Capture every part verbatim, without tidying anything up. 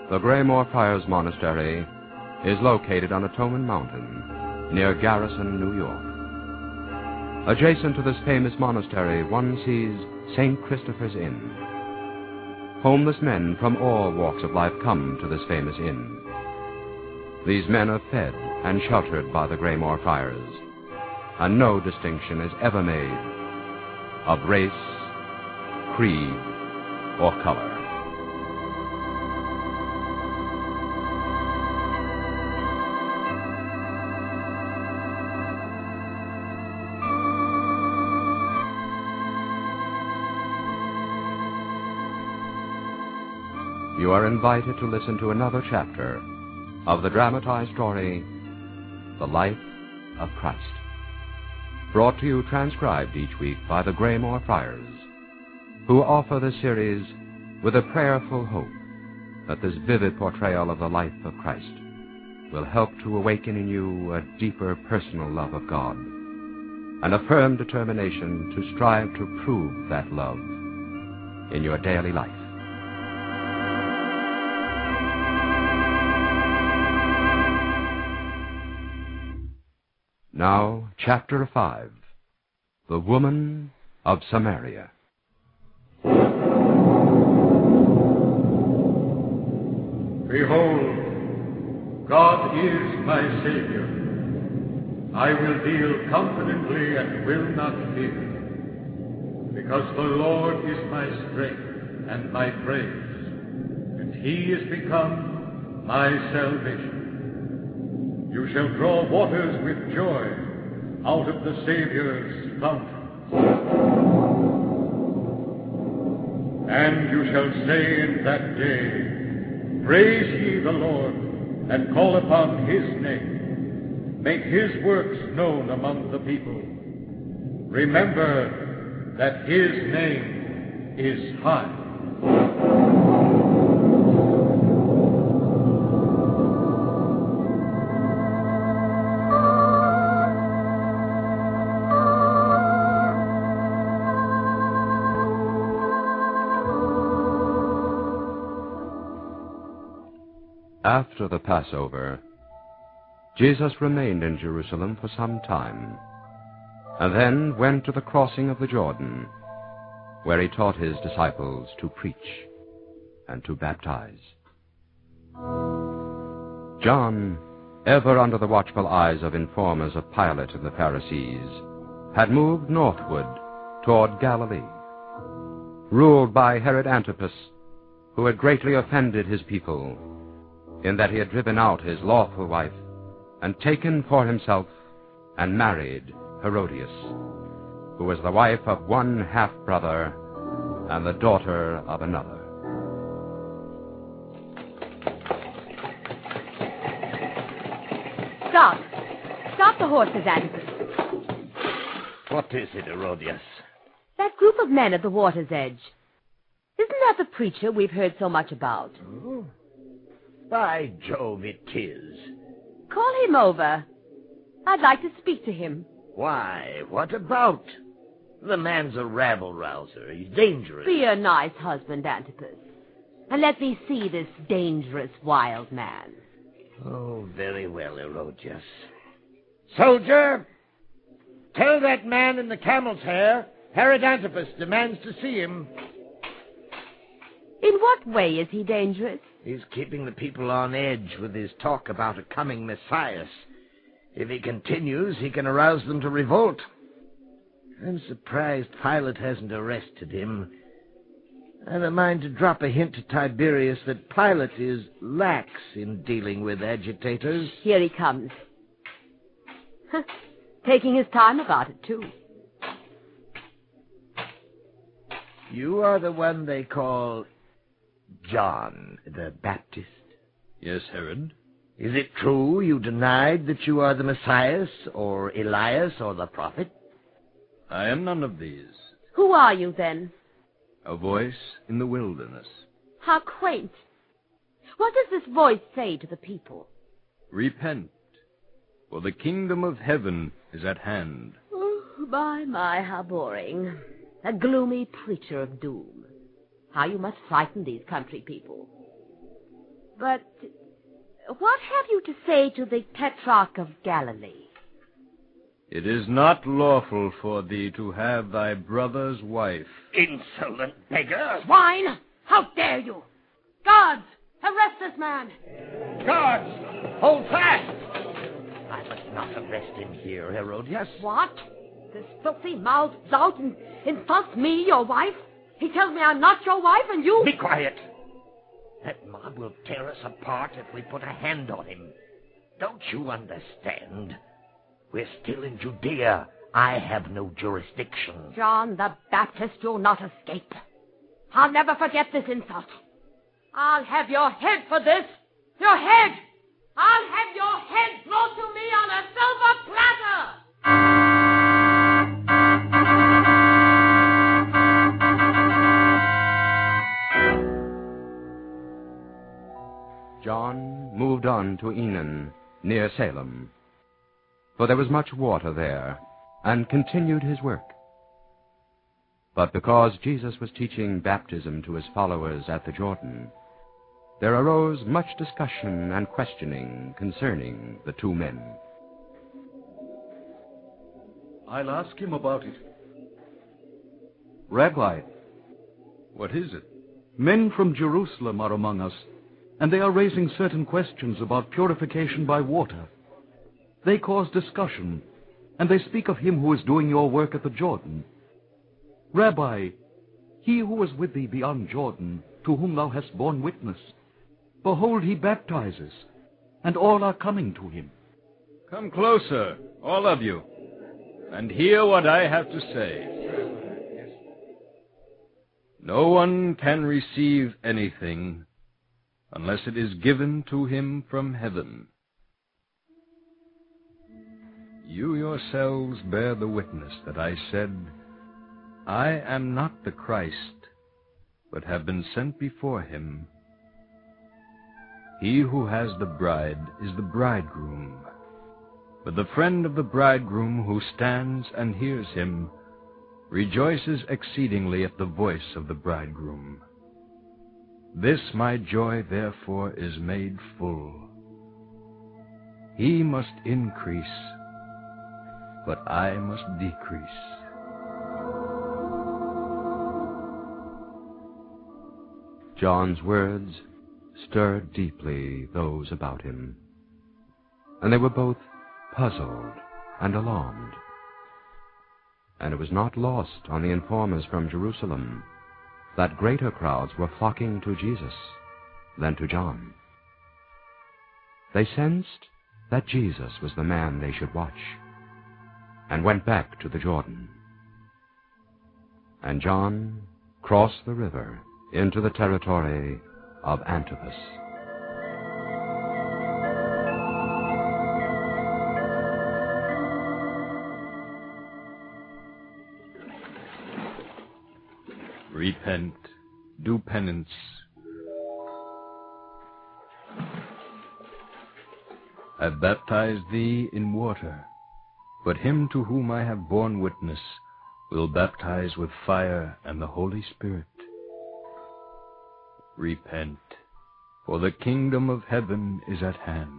The Greymoor Friars Monastery is located on Atonement Mountain, near Garrison, New York. Adjacent to this famous monastery, one sees Saint Christopher's Inn. Homeless men from all walks of life come to this famous inn. These men are fed and sheltered by the Greymoor Friars, and no distinction is ever made of race, creed, or color. You are invited to listen to another chapter of the dramatized story, The Life of Christ, brought to you transcribed each week by the Greymoor Friars, who offer this series with a prayerful hope that this vivid portrayal of the life of Christ will help to awaken in you a deeper personal love of God and a firm determination to strive to prove that love in your daily life. Now, Chapter five, The Woman of Samaria. Behold, God is my Savior. I will deal confidently and will not fear, because the Lord is my strength and my praise, and He is become my salvation. You shall draw waters with joy out of the Savior's fountain. And you shall say in that day, Praise ye the Lord, and call upon His name. Make His works known among the people. Remember that His name is high. After the Passover, Jesus remained in Jerusalem for some time, and then went to the crossing of the Jordan, where he taught his disciples to preach and to baptize. John, ever under the watchful eyes of informers of Pilate and the Pharisees, had moved northward toward Galilee, ruled by Herod Antipas, who had greatly offended his people, in that he had driven out his lawful wife and taken for himself and married Herodias, who was the wife of one half-brother and the daughter of another. Stop! Stop the horses, Antipas. What is it, Herodias? That group of men at the water's edge. Isn't that the preacher we've heard so much about? Oh. By Jove, it is. Call him over. I'd like to speak to him. Why, what about? The man's a rabble-rouser. He's dangerous. Be a nice husband, Antipas, and let me see this dangerous wild man. Oh, very well, Herodias. Soldier, tell that man in the camel's hair Herod Antipas demands to see him. In what way is he dangerous? He's keeping the people on edge with his talk about a coming Messiah. If he continues, he can arouse them to revolt. I'm surprised Pilate hasn't arrested him. I've a mind to drop a hint to Tiberius that Pilate is lax in dealing with agitators. Here he comes. Taking his time about it, too. You are the one they call John the Baptist. Yes, Herod. Is it true you denied that you are the Messiah, or Elias, or the prophet? I am none of these. Who are you, then? A voice in the wilderness. How quaint. What does this voice say to the people? Repent, for the kingdom of heaven is at hand. Oh, my, my, how boring. A gloomy preacher of doom. How you must frighten these country people. But what have you to say to the Tetrarch of Galilee? It is not lawful for thee to have thy brother's wife. Insolent beggar! Swine! How dare you? Guards! Arrest this man! Guards! Hold fast! I must not arrest him here, Herodias. What? This filthy mouthed lout in- insults me, your wife? He tells me I'm not your wife, and you... Be quiet! That mob will tear us apart if we put a hand on him. Don't you understand? We're still in Judea. I have no jurisdiction. John the Baptist, you'll not escape. I'll never forget this insult. I'll have your head for this. Your head! I'll have your head brought to me on a silver platter! John moved on to Enon, near Salem, for there was much water there, and continued his work. But because Jesus was teaching baptism to his followers at the Jordan, there arose much discussion and questioning concerning the two men. I'll ask him about it. Rabbi, What is it? men from Jerusalem are among us, and they are raising certain questions about purification by water. They cause discussion, and they speak of him who is doing your work at the Jordan. Rabbi, he who was with thee beyond Jordan, to whom thou hast borne witness, behold, he baptizes, and all are coming to him. Come closer, all of you, and hear what I have to say. No one can receive anything unless it is given to him from heaven. You yourselves bear the witness that I said, I am not the Christ, but have been sent before him. He who has the bride is the bridegroom. But the friend of the bridegroom who stands and hears him rejoices exceedingly at the voice of the bridegroom. This my joy, therefore, is made full. He must increase, but I must decrease. John's words stirred deeply those about him, and they were both puzzled and alarmed. And it was not lost on the informers from Jerusalem that greater crowds were flocking to Jesus than to John. They sensed that Jesus was the man they should watch, and went back to the Jordan. And John crossed the river into the territory of Antipas. Repent, do penance. I have baptized thee in water, but him to whom I have borne witness will baptize with fire and the Holy Spirit. Repent, for the kingdom of heaven is at hand.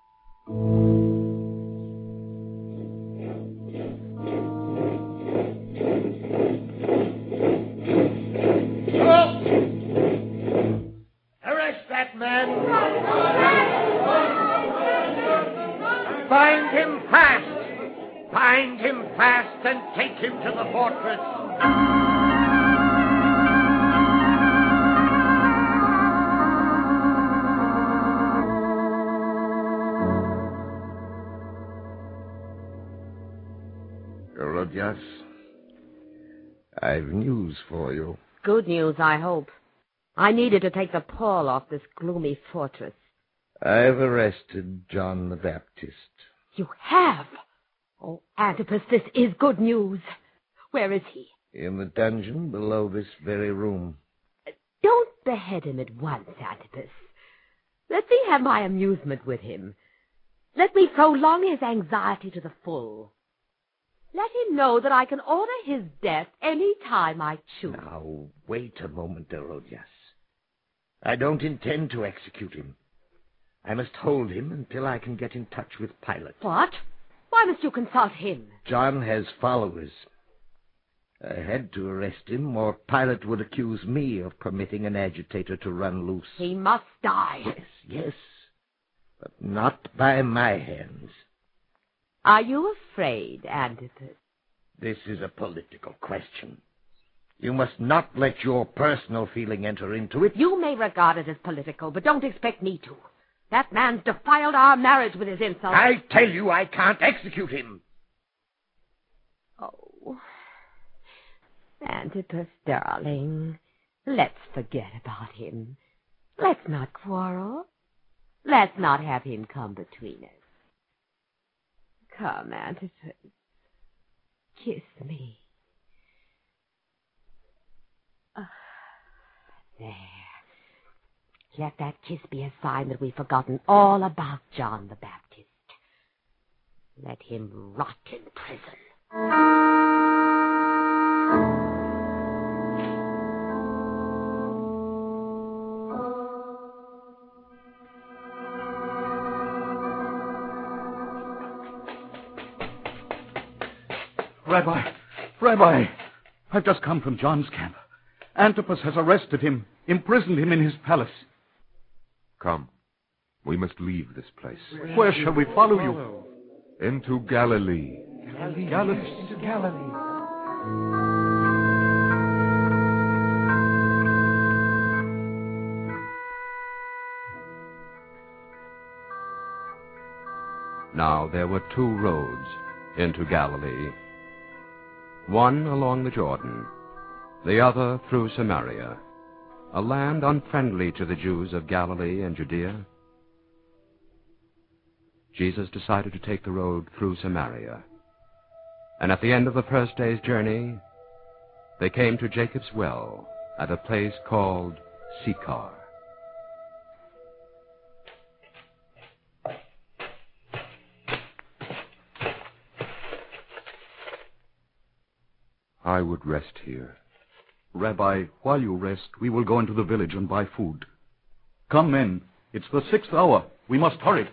Bind him fast! Bind him fast and take him to the fortress! Herodias, I've news for you. Good news, I hope. I needed to take the pall off this gloomy fortress. I've arrested John the Baptist. You have? Oh, Antipas, this is good news. Where is he? In the dungeon below this very room. Don't behead him at once, Antipas. Let me have my amusement with him. Let me prolong his anxiety to the full. Let him know that I can order his death any time I choose. Now, wait a moment, Herodias. I don't intend to execute him. I must hold him until I can get in touch with Pilate. What? Why must you consult him? John has followers. I had to arrest him, or Pilate would accuse me of permitting an agitator to run loose. He must die. Yes, yes, but not by my hands. Are you afraid, Antipas? This is a political question. You must not let your personal feeling enter into it. You may regard it as political, but don't expect me to. That man's defiled our marriage with his insults. I tell you I can't execute him. Oh, Antipas, darling, let's forget about him. Let's not quarrel. Let's not have him come between us. Come, Antipas. Kiss me. Oh, there. Let that kiss be a sign that we've forgotten all about John the Baptist. Let him rot in prison. Rabbi, Rabbi, I've just come from John's camp. Antipas has arrested him, imprisoned him in his palace. Come, we must leave this place. Where shall we follow you? Into Galilee. Galilee. Galilee. Into Galilee. Now there were two roads into Galilee. One along the Jordan, the other through Samaria, a land unfriendly to the Jews of Galilee and Judea. Jesus decided to take the road through Samaria. And at the end of the first day's journey, they came to Jacob's well at a place called Sychar. I would rest here. Rabbi, while you rest, we will go into the village and buy food. Come, men. It's the sixth hour. We must hurry.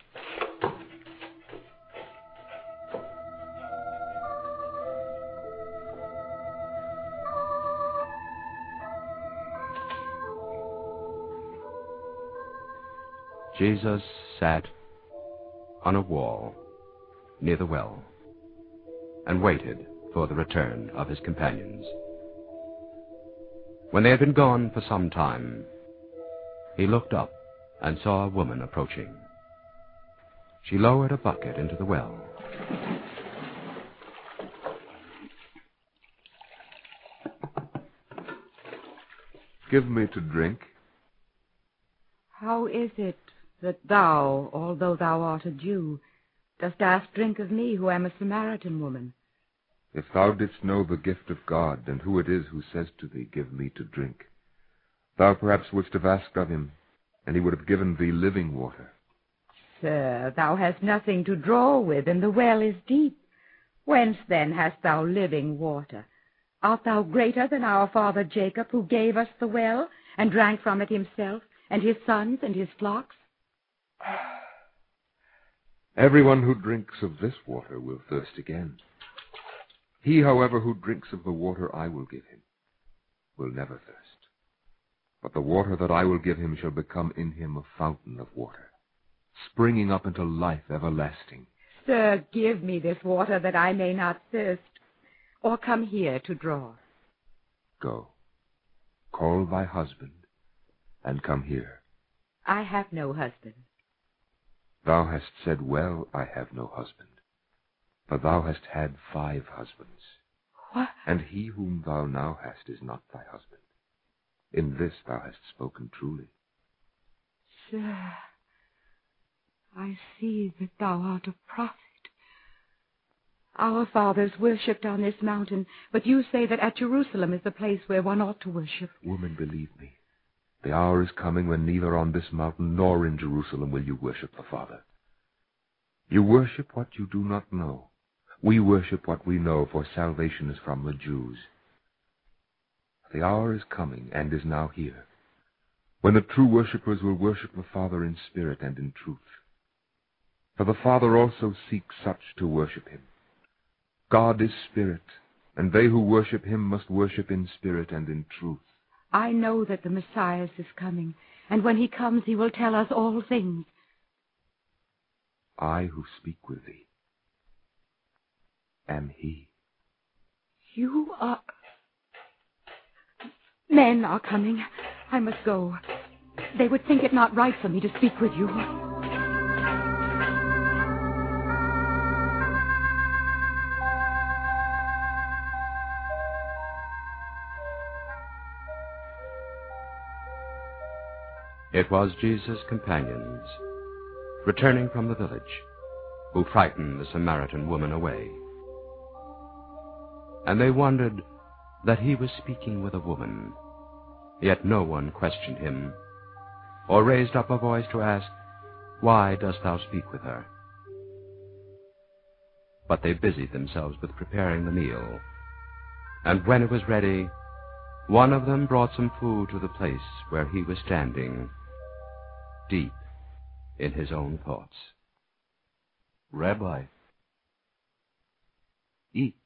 Jesus sat on a wall near the well and waited for the return of his companions. When they had been gone for some time, he looked up and saw a woman approaching. She lowered a bucket into the well. Give me to drink. How is it that thou, although thou art a Jew, dost ask drink of me, who am a Samaritan woman? If thou didst know the gift of God, and who it is who says to thee, Give me to drink, thou perhaps wouldst have asked of him, and he would have given thee living water. Sir, thou hast nothing to draw with, and the well is deep. Whence then hast thou living water? Art thou greater than our father Jacob, who gave us the well, and drank from it himself, and his sons, and his flocks? Everyone who drinks of this water will thirst again. He, however, who drinks of the water I will give him will never thirst. But the water that I will give him shall become in him a fountain of water, springing up into life everlasting. Sir, give me this water that I may not thirst, or come here to draw. Go, call thy husband, and come here. I have no husband. Thou hast said well, I have no husband. For thou hast had five husbands. What? And he whom thou now hast is not thy husband. In this thou hast spoken truly. Sir, I see that thou art a prophet. Our fathers worshipped on this mountain, but you say that at Jerusalem is the place where one ought to worship. Woman, believe me, the hour is coming when neither on this mountain nor in Jerusalem will you worship the Father. You worship what you do not know. We worship what we know, for salvation is from the Jews. The hour is coming, and is now here, when the true worshippers will worship the Father in spirit and in truth. For the Father also seeks such to worship him. God is spirit, and they who worship him must worship in spirit and in truth. I know that the Messiah is coming, and when he comes he will tell us all things. I who speak with thee am he. You are... Men are coming. I must go. They would think it not right for me to speak with you. It was Jesus' companions, returning from the village, who frightened the Samaritan woman away. And they wondered that he was speaking with a woman, yet no one questioned him, or raised up a voice to ask, "Why dost thou speak with her?" But they busied themselves with preparing the meal, and when it was ready, one of them brought some food to the place where he was standing, deep in his own thoughts. "Rabbi, eat."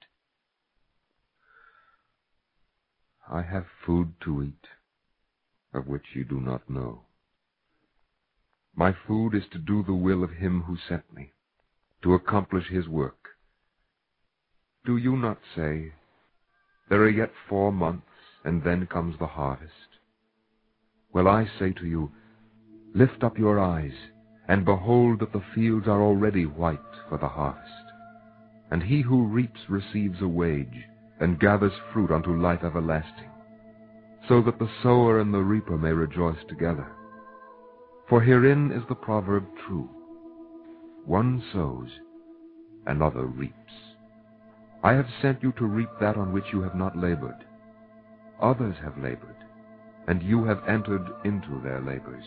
I have food to eat, of which you do not know. My food is to do the will of him who sent me, to accomplish his work. Do you not say, "There are yet four months, and then comes the harvest"? Well, I say to you, lift up your eyes, and behold that the fields are already white for the harvest. And he who reaps receives a wage, and gathers fruit unto life everlasting, so that the sower and the reaper may rejoice together. For herein is the proverb true: one sows, another reaps. I have sent you to reap that on which you have not labored. Others have labored, and you have entered into their labors.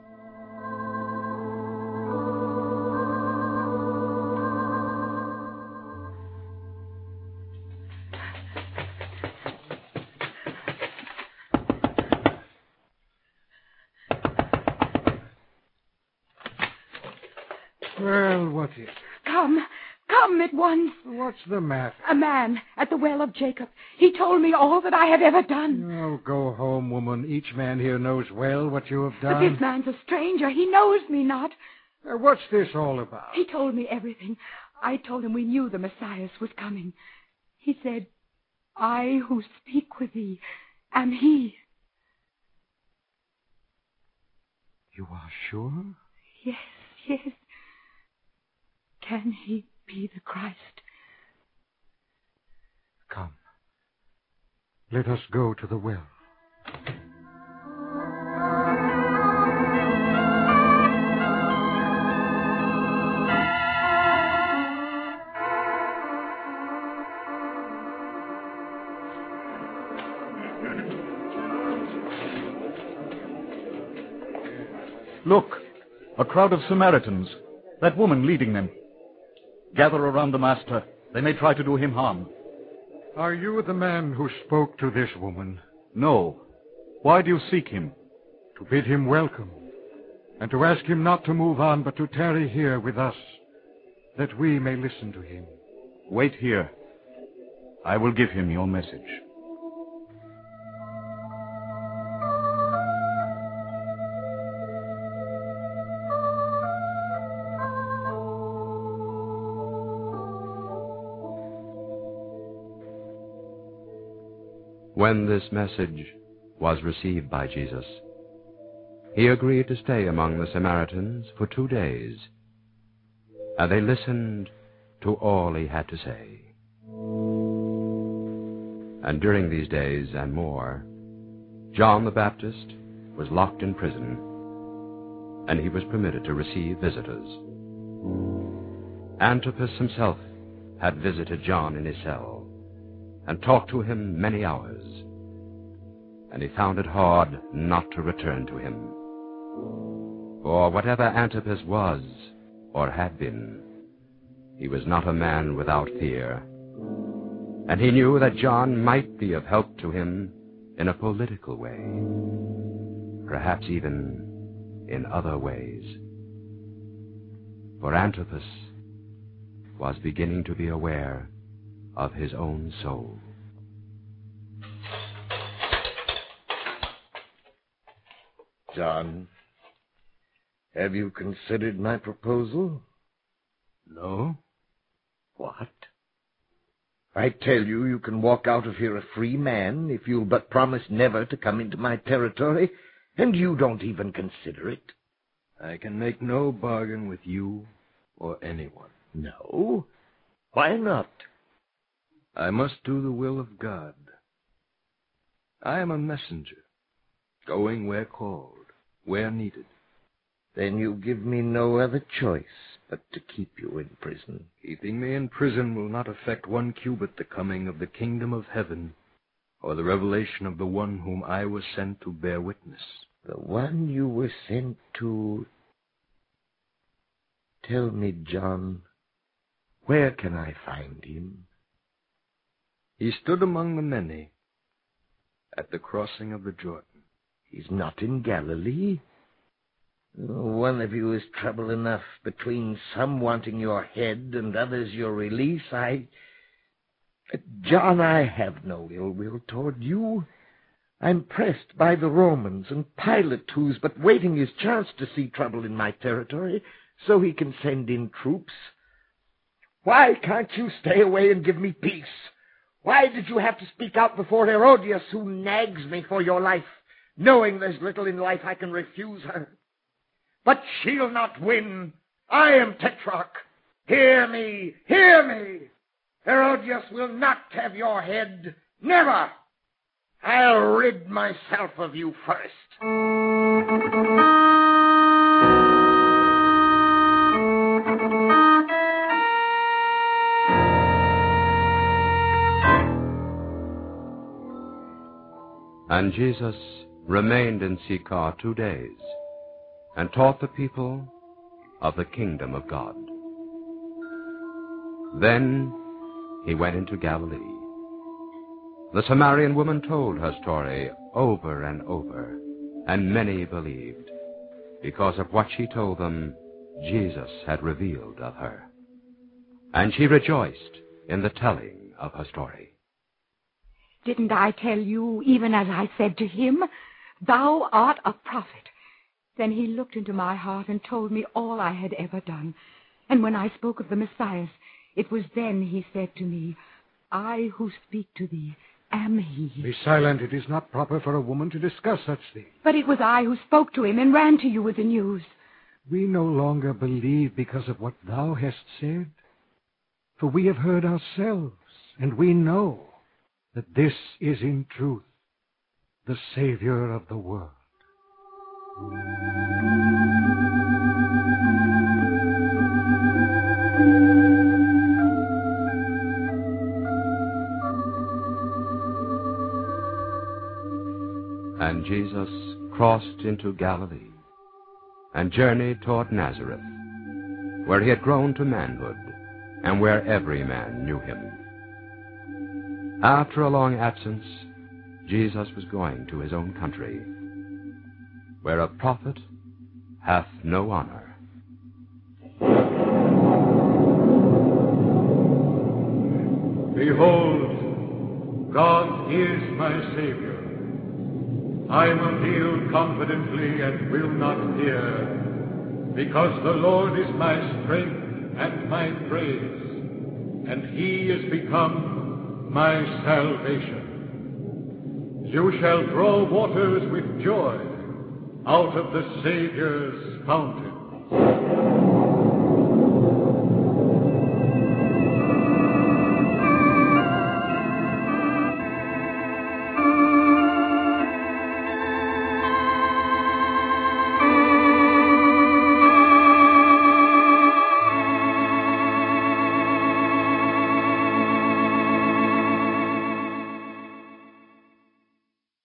Well, what is it? Come, come at once. What's the matter? A man at the well of Jacob. He told me all that I have ever done. Oh, go home, woman. Each man here knows well what you have But done. this man's a stranger. He knows me not. Uh, what's this all about? He told me everything. I told him we knew the Messiah was coming. He said, "I who speak with thee am he." You are sure? Yes, yes. Can he be the Christ? Come. Let us go to the well. Look, a crowd of Samaritans. That woman leading them. Gather around the Master. They may try to do him harm. Are you the man who spoke to this woman? No. Why do you seek him? To bid him welcome, and to ask him not to move on, but to tarry here with us, that we may listen to him. Wait here. I will give him your message. When this message was received by Jesus, he agreed to stay among the Samaritans for two days, and they listened to all he had to say. And during these days and more, John the Baptist was locked in prison, and he was permitted to receive visitors. Antipas himself had visited John in his cell, and talked to him many hours, and he found it hard not to return to him. For whatever Antipas was, or had been, he was not a man without fear, and he knew that John might be of help to him in a political way. perhaps even in other ways. For Antipas was beginning to be aware of his own soul. John, have you considered my proposal? No? What? I tell you, you can walk out of here a free man if you'll but promise never to come into my territory, and you don't even consider it. I can make no bargain with you or anyone. No? Why not? I must do the will of God. I am a messenger, going where called, where needed. Then you give me no other choice but to keep you in prison. Keeping me in prison will not affect one cubit the coming of the kingdom of heaven, or the revelation of the one whom I was sent to bear witness. The one you were sent to... Tell me, John, where can I find him? He stood among the many at the crossing of the Jordan. He's not in Galilee. One of you is trouble enough, between some wanting your head and others your release. I... John, I have no ill will toward you. I'm pressed by the Romans, and Pilate, who's but waiting his chance to see trouble in my territory, so he can send in troops. Why can't you stay away and give me peace? Why did you have to speak out before Herodias, who nags me for your life, knowing there's little in life I can refuse her? But she'll not win. I am Tetrarch. Hear me, hear me. Herodias will not have your head. Never. I'll rid myself of you first. And Jesus remained in Sychar two days, and taught the people of the kingdom of God. Then he went into Galilee. The Samaritan woman told her story over and over, and many believed, because of what she told them Jesus had revealed of her. And she rejoiced in the telling of her story. Didn't I tell you, even as I said to him, thou art a prophet? Then he looked into my heart and told me all I had ever done. And when I spoke of the Messiah, it was then he said to me, I who speak to thee am he. Be silent. It is not proper for a woman to discuss such things. But it was I who spoke to him and ran to you with the news. We no longer believe because of what thou hast said. For we have heard ourselves, and we know that this is in truth the Savior of the world. And Jesus crossed into Galilee and journeyed toward Nazareth, where he had grown to manhood and where every man knew him. After a long absence, Jesus was going to his own country, where a prophet hath no honor. Behold, God is my Savior. I will deal confidently and will not fear, because the Lord is my strength and my praise, and he is become my salvation. You shall draw waters with joy out of the Savior's fountain.